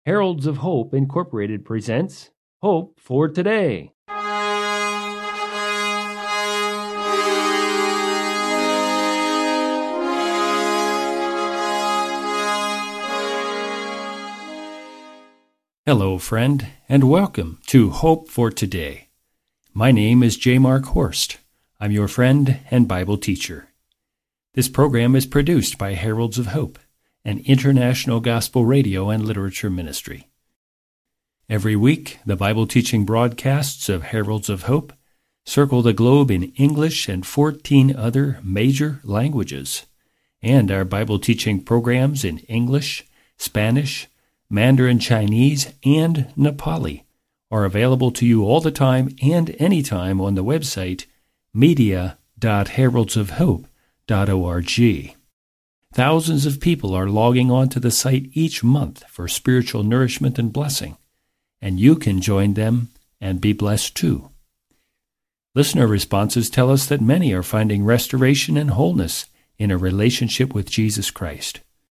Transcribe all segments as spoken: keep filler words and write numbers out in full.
Heralds of Hope Incorporated presents Hope for Today. Hello, friend, and welcome to Hope for Today. My name is J. Mark Horst. I'm your friend and Bible teacher. This program is produced by Heralds of Hope, an international gospel radio and literature ministry. Every week, the Bible teaching broadcasts of Heralds of Hope circle the globe in English and fourteen other major languages, and our Bible teaching programs in English, Spanish, Mandarin Chinese, and Nepali are available to you all the time and anytime on the website media dot heralds of hope dot org. Thousands of people are logging on to the site each month for spiritual nourishment and blessing, and you can join them and be blessed too. Listener responses tell us that many are finding restoration and wholeness in a relationship with Jesus Christ.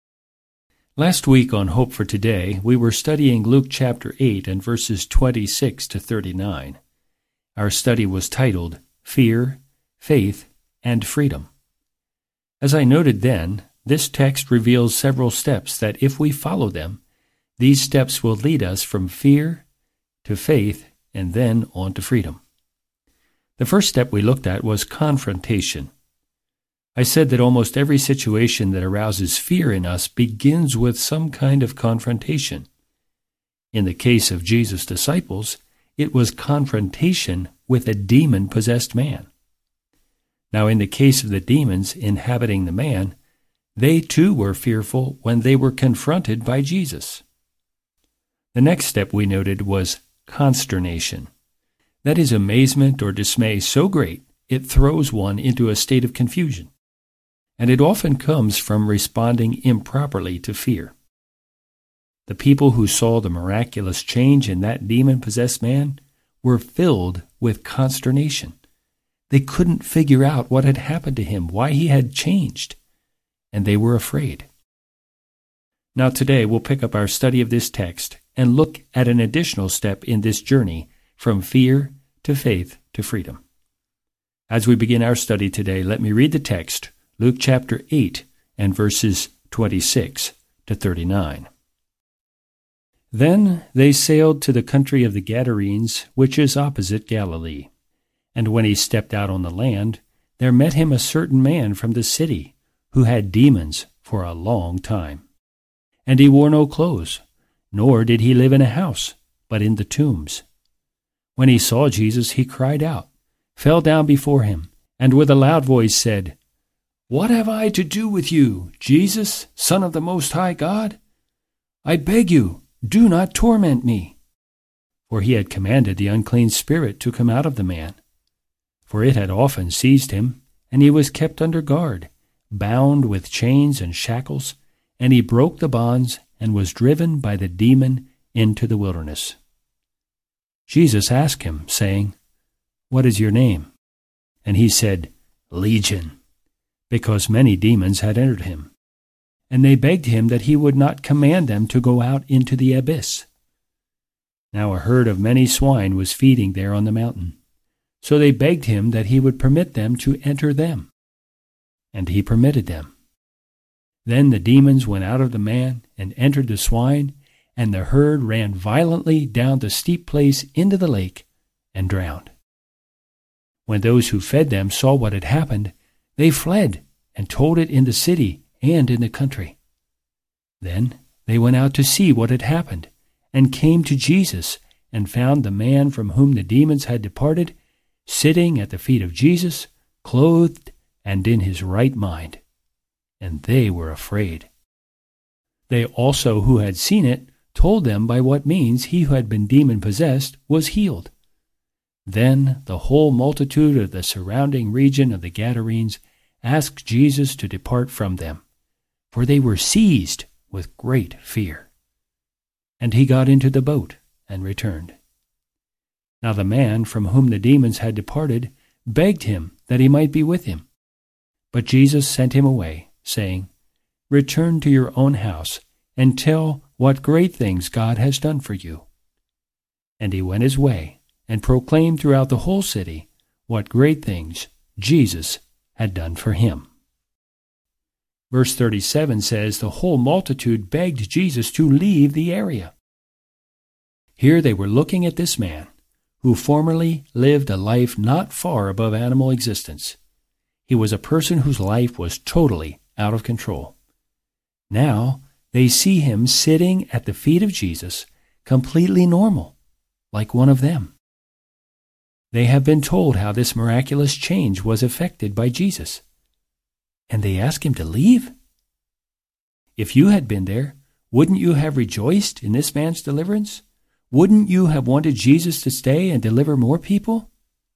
Last week on Hope for Today, we were studying Luke chapter eight and verses twenty-six to thirty-nine. Our study was titled Fear, Faith, and Freedom. As I noted then, this text reveals several steps that if we follow them, these steps will lead us from fear to faith and then on to freedom. The first step we looked at was confrontation. I said that almost every situation that arouses fear in us begins with some kind of confrontation. In the case of Jesus' disciples, it was confrontation with a demon-possessed man. Now, in the case of the demons inhabiting the man, they too were fearful when they were confronted by Jesus. The next step we noted was consternation. That is amazement or dismay so great it throws one into a state of confusion. And it often comes from responding improperly to fear. The people who saw the miraculous change in that demon-possessed man were filled with consternation. They couldn't figure out what had happened to him, why he had changed, and they were afraid. Now today we'll pick up our study of this text and look at an additional step in this journey from fear to faith to freedom. As we begin our study today, let me read the text, Luke chapter eight and verses twenty-six to thirty-nine. Then they sailed to the country of the Gadarenes, which is opposite Galilee. And when he stepped out on the land, there met him a certain man from the city, who had demons for a long time. And he wore no clothes, nor did he live in a house, but in the tombs. When he saw Jesus, he cried out, fell down before him, and with a loud voice said, What have I to do with you, Jesus, Son of the Most High God? I beg you, do not torment me. For he had commanded the unclean spirit to come out of the man. For it had often seized him, and he was kept under guard, bound with chains and shackles, and he broke the bonds and was driven by the demon into the wilderness. Jesus asked him, saying, What is your name? And he said, Legion, because many demons had entered him. And they begged him that he would not command them to go out into the abyss. Now a herd of many swine was feeding there on the mountain. So they begged him that he would permit them to enter them. And he permitted them. Then the demons went out of the man and entered the swine, and the herd ran violently down the steep place into the lake and drowned. When those who fed them saw what had happened, they fled and told it in the city and in the country. Then they went out to see what had happened, and came to Jesus, and found the man from whom the demons had departed, sitting at the feet of Jesus, clothed and in his right mind. And they were afraid. They also who had seen it told them by what means he who had been demon-possessed was healed. Then the whole multitude of the surrounding region of the Gadarenes asked Jesus to depart from them, for they were seized with great fear. And he got into the boat and returned. Now the man from whom the demons had departed begged him that he might be with him. But Jesus sent him away, saying, Return to your own house, and tell what great things God has done for you." And he went his way and proclaimed throughout the whole city what great things Jesus had done for him. Verse thirty-seven says the whole multitude begged Jesus to leave the area. Here they were looking at this man who formerly lived a life not far above animal existence. He was a person whose life was totally out of control. Now they see him sitting at the feet of Jesus, completely normal, like one of them. They have been told how this miraculous change was effected by Jesus, and they ask him to leave? If you had been there, wouldn't you have rejoiced in this man's deliverance? Wouldn't you have wanted Jesus to stay and deliver more people?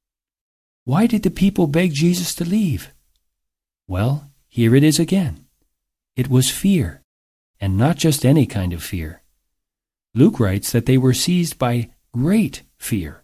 Why did the people beg Jesus to leave? Well, here it is again. It was fear, and not just any kind of fear. Luke writes that they were seized by great fear.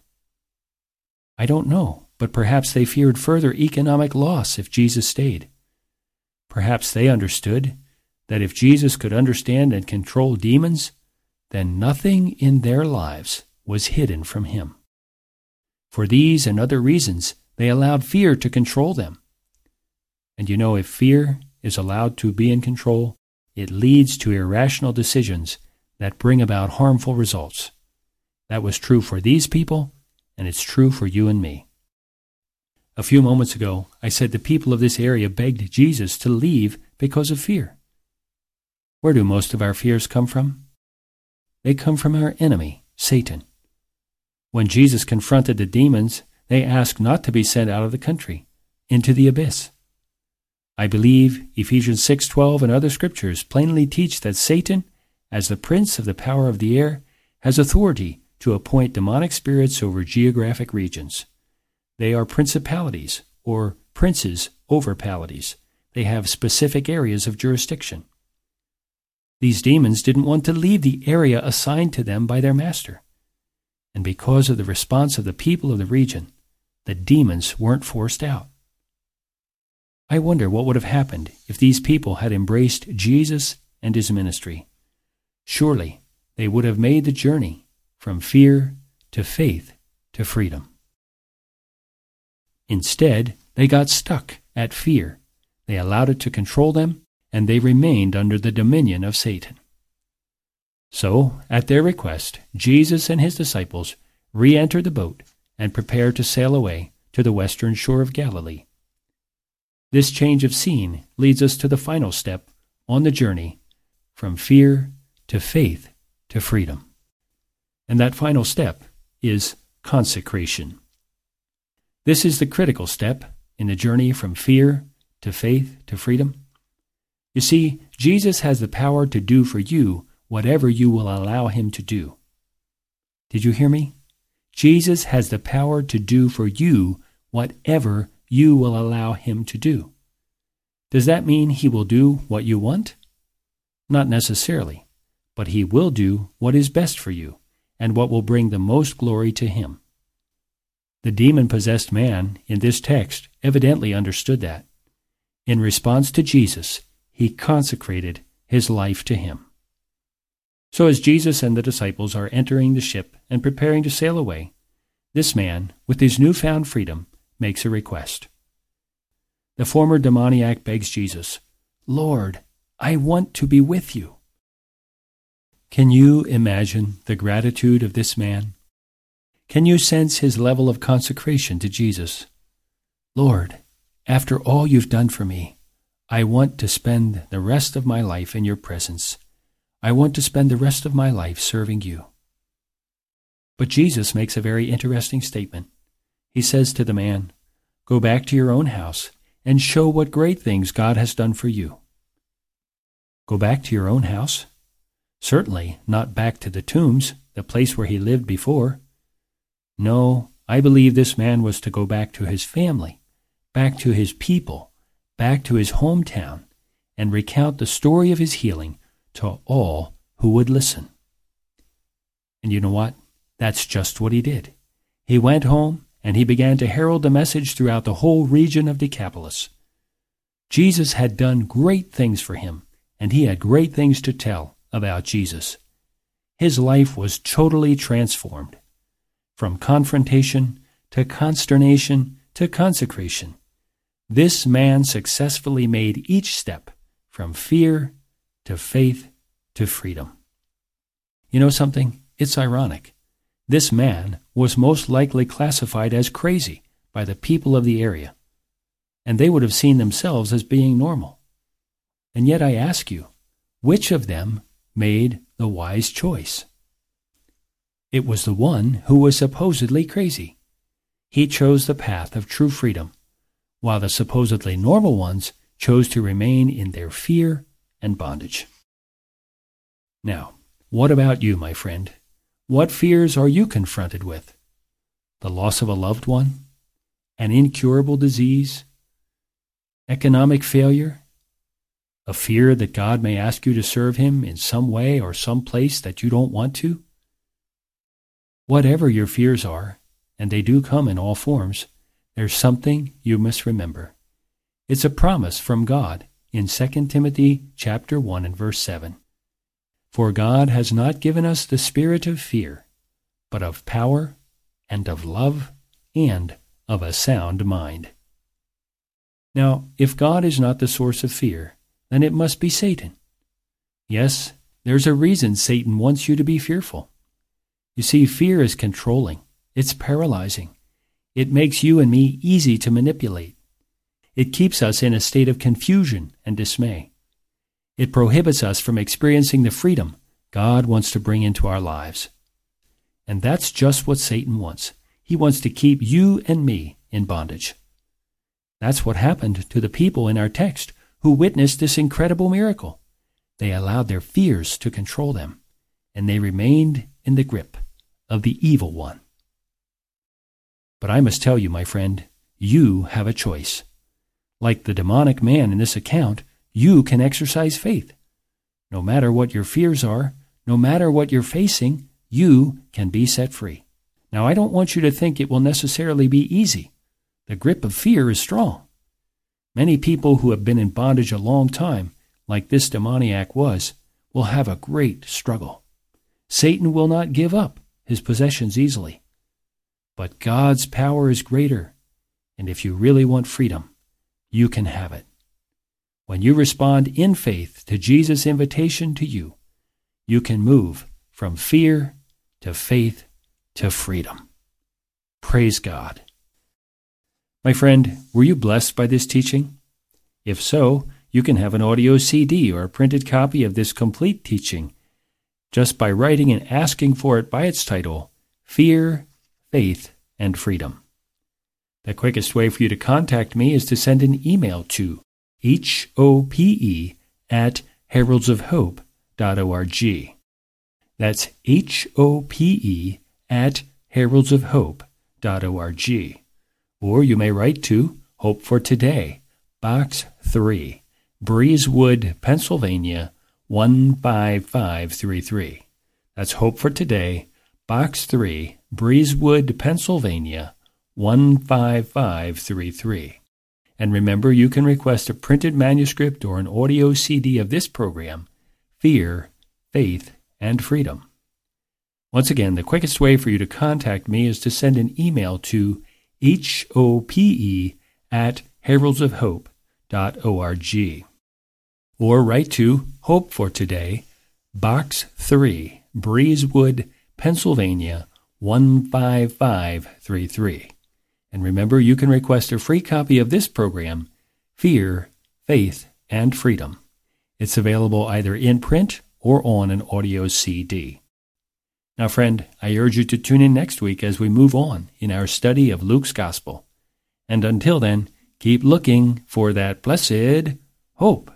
I don't know, but perhaps they feared further economic loss if Jesus stayed. Perhaps they understood that if Jesus could understand and control demons, then nothing in their lives was hidden from him. For these and other reasons, they allowed fear to control them. And you know, if fear is allowed to be in control, it leads to irrational decisions that bring about harmful results. That was true for these people, and it's true for you and me. A few moments ago, I said the people of this area begged Jesus to leave because of fear. Where do most of our fears come from? They come from our enemy, Satan. When Jesus confronted the demons, they asked not to be sent out of the country, into the abyss. I believe Ephesians six twelve and other scriptures plainly teach that Satan, as the prince of the power of the air, has authority to appoint demonic spirits over geographic regions. They are principalities, or princes over palaties. They have specific areas of jurisdiction. These demons didn't want to leave the area assigned to them by their master. And because of the response of the people of the region, the demons weren't forced out. I wonder what would have happened if these people had embraced Jesus and his ministry. Surely they would have made the journey from fear to faith to freedom. Instead, they got stuck at fear. They allowed it to control them, and they remained under the dominion of Satan. So, at their request, Jesus and his disciples re-entered the boat and prepared to sail away to the western shore of Galilee. This change of scene leads us to the final step on the journey from fear to faith to freedom. And that final step is consecration. This is the critical step in the journey from fear to faith to freedom. You see, Jesus has the power to do for you whatever you will allow him to do. Did you hear me? Jesus has the power to do for you whatever you will allow him to do. Does that mean he will do what you want? Not necessarily, but he will do what is best for you and what will bring the most glory to him. The demon-possessed man in this text evidently understood that. In response to Jesus, he consecrated his life to him. So as Jesus and the disciples are entering the ship and preparing to sail away, this man, with his newfound freedom, makes a request. The former demoniac begs Jesus, "Lord, I want to be with you." Can you imagine the gratitude of this man? Can you sense his level of consecration to Jesus? "Lord, after all you've done for me, I want to spend the rest of my life in your presence. I want to spend the rest of my life serving you." But Jesus makes a very interesting statement. He says to the man, "Go back to your own house and show what great things God has done for you." Go back to your own house? Certainly not back to the tombs, the place where he lived before. No, I believe this man was to go back to his family, back to his people, back to his hometown, and recount the story of his healing to all who would listen. And you know what? That's just what he did. He went home and he began to herald the message throughout the whole region of Decapolis. Jesus had done great things for him, and he had great things to tell about Jesus. his life was totally transformed. From confrontation to consternation to consecration, this man successfully made each step from fear to faith to freedom. You know something? It's ironic. This man was most likely classified as crazy by the people of the area, and they would have seen themselves as being normal. And yet I ask you, which of them made the wise choice? It was the one who was supposedly crazy. He chose the path of true freedom, while the supposedly normal ones chose to remain in their fear and bondage. Now, what about you, my friend? What fears are you confronted with? The loss of a loved one? An incurable disease? Economic failure? A fear that God may ask you to serve Him in some way or some place that you don't want to? Whatever your fears are, and they do come in all forms, there's something you must remember. It's a promise from God in Second Timothy chapter one and verse seven. For God has not given us the spirit of fear, but of power and of love and of a sound mind. Now, if God is not the source of fear, then it must be Satan. Yes, there's a reason Satan wants you to be fearful. You see, fear is controlling. It's paralyzing. It makes you and me easy to manipulate. It keeps us in a state of confusion and dismay. It prohibits us from experiencing the freedom God wants to bring into our lives. And that's just what Satan wants. He wants to keep you and me in bondage. That's what happened to the people in our text who witnessed this incredible miracle. They allowed their fears to control them, and they remained in the grip of the evil one. But I must tell you, my friend, you have a choice. Like the demonic man in this account, you can exercise faith. No matter what your fears are, no matter what you're facing, you can be set free. Now, I don't want you to think it will necessarily be easy. The grip of fear is strong. Many people who have been in bondage a long time, like this demoniac was, will have a great struggle. Satan will not give up his possessions easily. But God's power is greater, and if you really want freedom, you can have it. When you respond in faith to Jesus' invitation to you, you can move from fear to faith to freedom. Praise God. My friend, were you blessed by this teaching? If so, you can have an audio C D or a printed copy of this complete teaching just by writing and asking for it by its title, Fear, Faith, and Freedom. The quickest way for you to contact me is to send an email to hope at heralds of hope dot org. That's hope at heralds of hope dot org. Or you may write to Hope for Today, Box three, Breezewood, Pennsylvania, one five five three three. That's Hope for Today, Box three, Breezewood, Pennsylvania, one five five three three. And remember, you can request a printed manuscript or an audio C D of this program, Fear, Faith, and Freedom. Once again, the quickest way for you to contact me is to send an email to hope at heralds of hope dot org. Or write to Hope for Today, Box three, Breezewood, Pennsylvania, one five five three three. And remember, you can request a free copy of this program, Fear, Faith, and Freedom. It's available either in print or on an audio C D. Now, friend, I urge you to tune in next week as we move on in our study of Luke's Gospel. And until then, keep looking for that blessed hope.